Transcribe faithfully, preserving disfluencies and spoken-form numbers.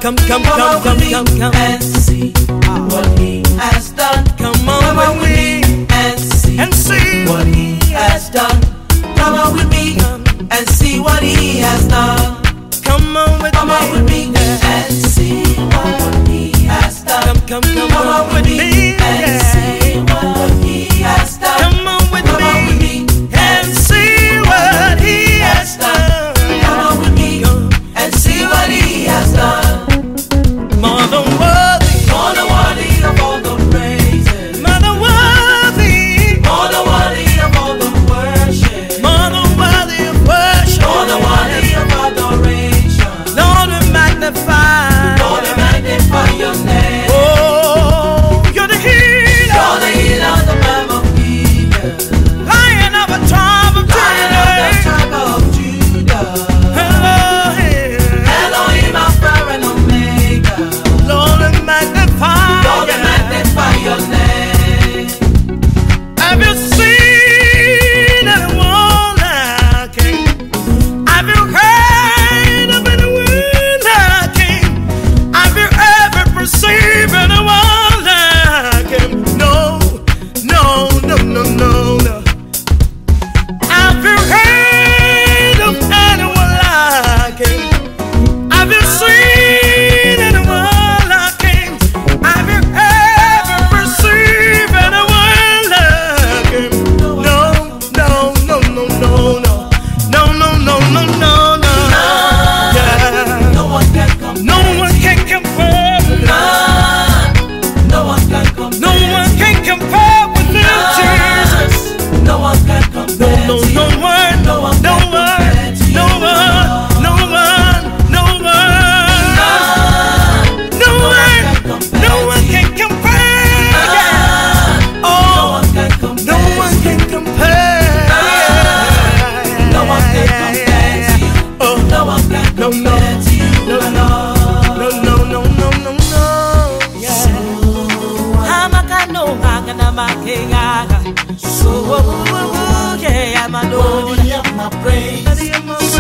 come, come, come, come, come, come, and see what He has done. Come on, come on with me and see, and see what He has done. Come on with me and see what He has done. Come on with come me, on with me and see what He has done. Come, come, come, come on with me and see what He has done. Come on with come on with me and see what He has done. Come on with me and see what He has done. More than worthy, more than worthy of all the praises. more than worthy, more than worthy of all the worship. more than worthy of worship, more than worthy of adoration. Lord, we magnify, Lord, we magnify Your name. Oh, You're the healer, You're the healer, the man of healers. Lion of a tribe of Lion of the tribe of Judah. Elohim, Elohim, Alpha and Omega. Lord, we magnify, Lord, we magnify Your name. Have you seen anyone like Him? Have you heard of anyone like Him? Have you ever perceived anyone like Him? No, no, no, no, no, no. Have you heard of anyone like Him? Have you seen anyone like Him? Have you ever perceived anyone like Him? No, no, no, no, no, no, no, no, no, no, no, no. Yeah. No one can compare. No one can compare with None. No one can compare. No one can compare with you, Jesus. No one can compare. No, no, to no you. one, No one no can one, compare to no you. one, no one, no one, None. no one, can compare no one to can you. compare. None. Oh, No one can compare. no one can compare. No one can compare to you. Oh, No one can no, no, compare to you. no, at no, all. no, no, no, no, no, no. Yeah. Hamakano hagana makenga. So, yeah, I'm a Worthy of my praise.